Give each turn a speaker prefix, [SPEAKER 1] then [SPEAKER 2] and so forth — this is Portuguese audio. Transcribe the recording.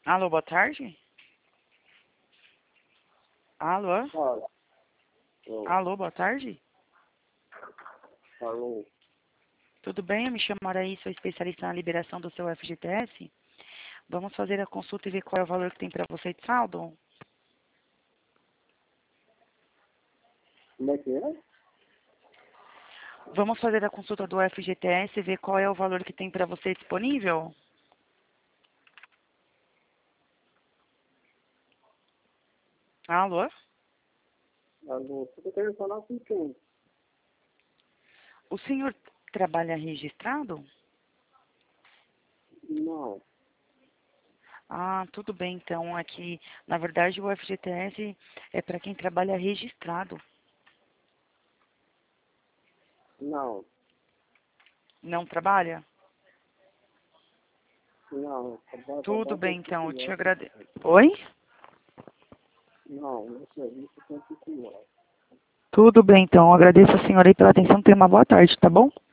[SPEAKER 1] Alô, boa tarde? Alô?
[SPEAKER 2] Fala.
[SPEAKER 1] Alô, boa tarde?
[SPEAKER 2] Alô.
[SPEAKER 1] Tudo bem? Eu me chamo Araí, sou especialista na liberação do seu FGTS. Vamos fazer a consulta e ver qual é o valor que tem para você de saldo?
[SPEAKER 2] Como é que é?
[SPEAKER 1] Vamos fazer a consulta do FGTS e ver qual é o valor que tem para você disponível? Alô?
[SPEAKER 2] Alô. Você tá querendo falar com quem?
[SPEAKER 1] O senhor trabalha registrado?
[SPEAKER 2] Não.
[SPEAKER 1] Ah, tudo bem, então. Aqui, na verdade, o FGTS é para quem trabalha registrado.
[SPEAKER 2] Não.
[SPEAKER 1] Não trabalha?
[SPEAKER 2] Não.
[SPEAKER 1] Tudo
[SPEAKER 2] Trabalho
[SPEAKER 1] bem,
[SPEAKER 2] aqui
[SPEAKER 1] então. Eu
[SPEAKER 2] com
[SPEAKER 1] te
[SPEAKER 2] essa.
[SPEAKER 1] agradeço. Oi?
[SPEAKER 2] Não, no serviço tem que ir.
[SPEAKER 1] Tudo bem, então. Eu agradeço a senhora aí pela atenção. Tenha uma boa tarde, tá bom?